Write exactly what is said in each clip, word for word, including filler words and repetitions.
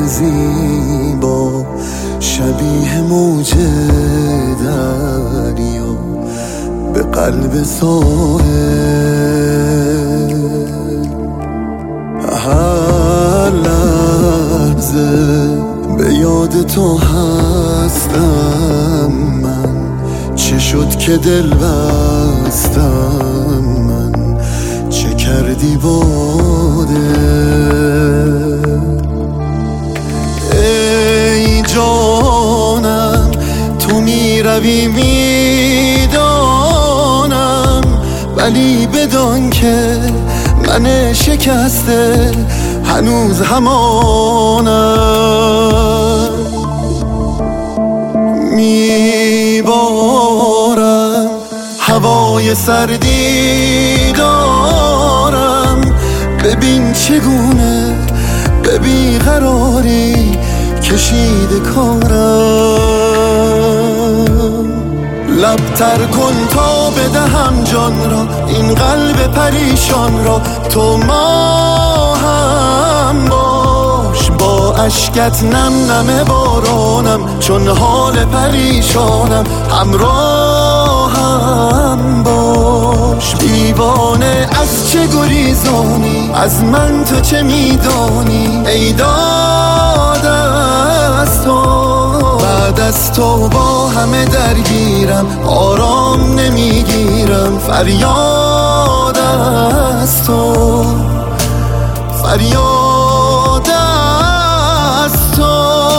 زیبا شبیه موج دریا به قلب ساحل. هر لحظه به یاد تو هستم من، چه شد که دل بستم من، چه کردی با دل؟ ای جانم تو می روی میدانم، ولی بدان که من شکسته هنوز همانم. میبارم هوای سردی دارم، ببین چگونه به بیقراری کشیده کارم. لبتر کن تا بدهم جان را، این قلب پریشان را، تو ما هم باش. با اشکت نم نم بارانم، چون حال پریشانم، همراهم باش. دیوانه از چه گریزانی، از من تو چه میدانی؟ ای داد از تو، بعد از تو با همه درگیرم، آرام نمیگیرم. فریاد از تو، فریاد از تو.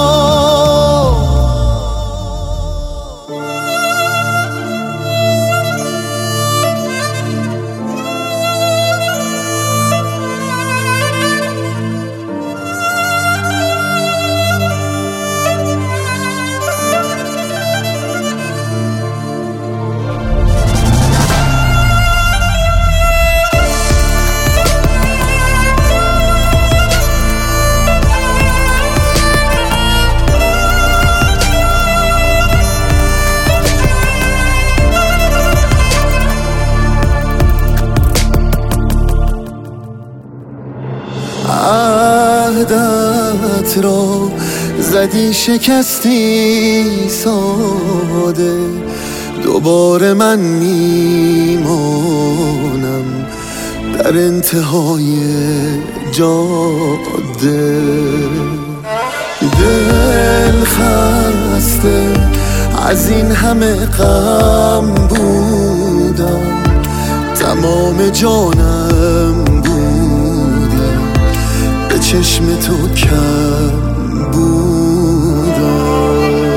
عهدت را زدی شکستی ساده، دوباره من میمانم در انتهای جاده. دل خسته از این همه غم بودم، تمام جانم چشم تو کم بودم.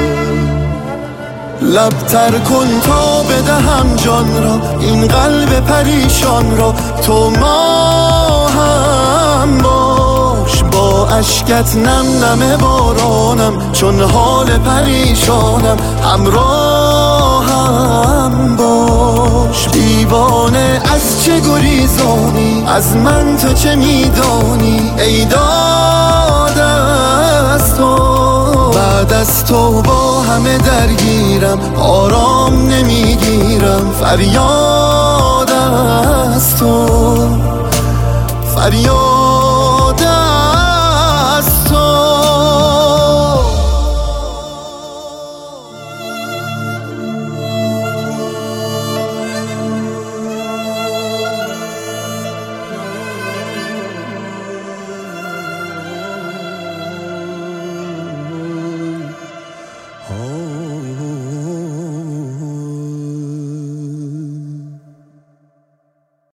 لبتر کن تا بدهم جان را، این قلب پریشان را، تو ما هم باش. با اشکت نم نم بارانم، چون حال پریشانم، همراهم باش. دیوانه از چه گریزانی، از من تو چه میدانی؟ ای داد از تو، بعد از تو با همه درگیرم، آرام نمیگیرم. فریاد از تو، فریاد